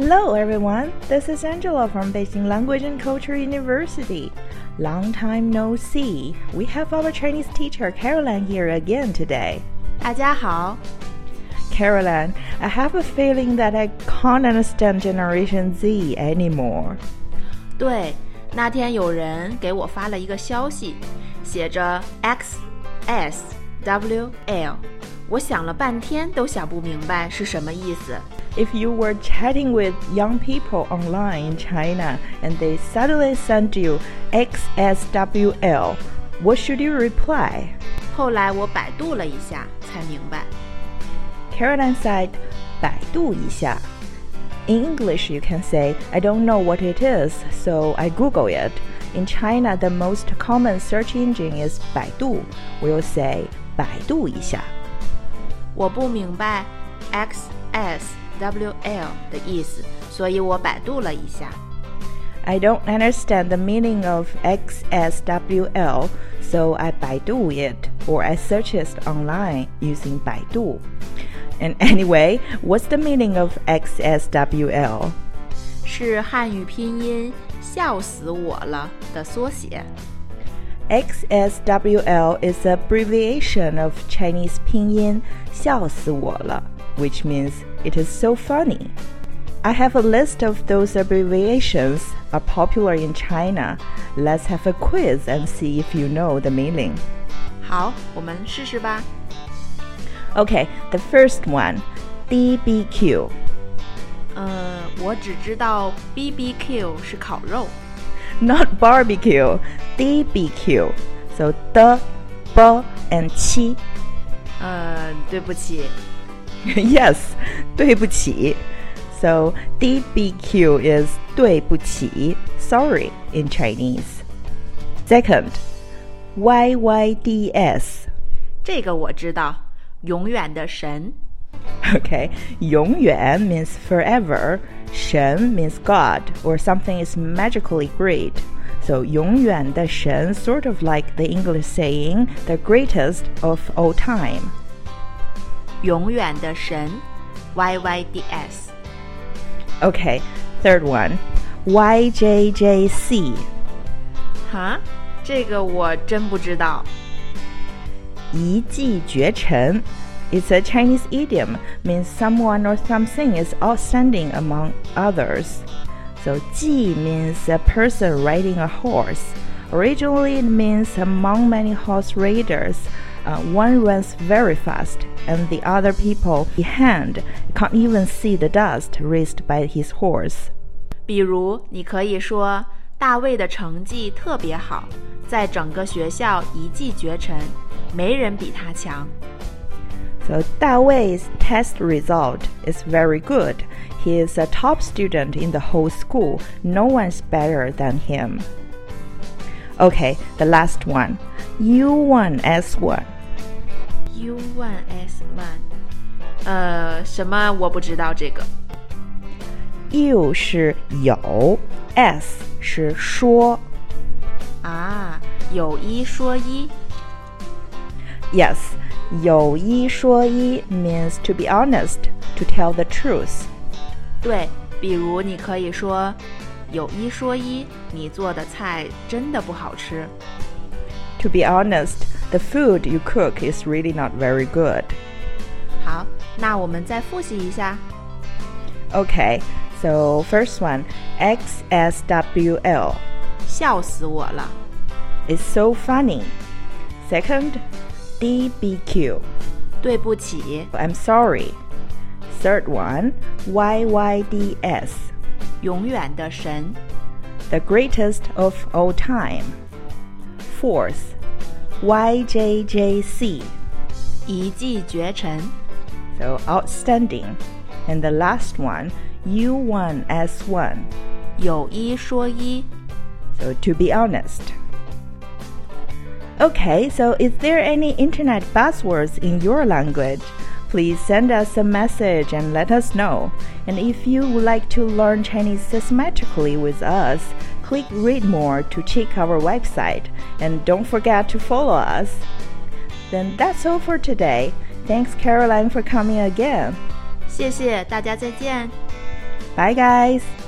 Hello everyone, this is Angela from Beijing Language and Culture University. Long time no see. We have our Chinese teacher Caroline here again today. 大家好 Caroline, I have a feeling that I can't understand Generation Z anymore. 对，那天有人给我发了一个消息，写着 XSWL， 我想了半天都想不明白是什么意思。 If you were chatting with young people online in China and they suddenly sent you XSWL, what should you reply? 后来我百度了一下才明白。 Caroline said, 百度一下. In English, you can say, I don't know what it is, so I Google it. In China, the most common search engine is 百度. We'll say, 百度一下. 我不明白 XSWL 的意思，所以我百度了一下。 I don't understand the meaning of XSWL, so I 百度 it, or I search it online using 百度. And anyway, what's the meaning of XSWL? 是汉语拼音笑死我了的缩写。 XSWL is an abbreviation of Chinese 拼音笑死我了, which means it is so funny. I have a list of those abbreviations are popular in China. Let's have a quiz and see if you know the meaning. 好，我们试试吧。 Okay, the first one, BBQ. 我只知道 BBQ 是烤肉。 Not barbecue, DBQ. So 的, b, and 七. 对不起。 Yes, 对不起. So DBQ is 对不起, sorry in Chinese. Second, YYDS. 这个我知道，永远的神。 Okay, 永远 means forever. 神 means God, or something is magically great. So 永远的神 sort of like the English saying, the greatest of all time. 永远的神 YYDS. Okay, third one, YJJC. 哈，这个我真不知道。 一骑绝尘. It's a Chinese idiom, means someone or something is outstanding among others. So 骑 means a person riding a horse. Originally it means among many horse riders, one runs very fast, and the other people behind can't even see the dust raised by his horse. 比如你可以说大卫的成绩特别好，在整个学校一骑绝尘，没人比他强。 So 大卫's test result is very good. He is a top student in the whole school. No one's better than him. Okay, the last one. U1S1. U1S1. 什么我不知道这个。 U 是有 S 是说。 啊，有一说一。 Yes, 有一说一 means to be honest, to tell the truth. 对，比如你可以说有一说一，你做的菜真的不好吃。 To be honest, the food you cook is really not very good. 好，那我们再复习一下。 Okay, so first one, XSWL. 笑死我了。 It's so funny. Second, DBQ. 对不起。 I'm sorry. Third one, YYDS. 永远的神。 The greatest of all time. Fourth, YJJC. 一骑绝尘。 So outstanding. And the last one, U1S1. 有一说一。 So to be honest. Okay, so is there any internet buzzwords in your language? Please send us a message and let us know. And if you would like to learn Chinese systematically with us, click Read More to check our website. And don't forget to follow us. Then that's all for today. Thanks, Caroline, for coming again. 谢谢大家，再见。 Bye guys!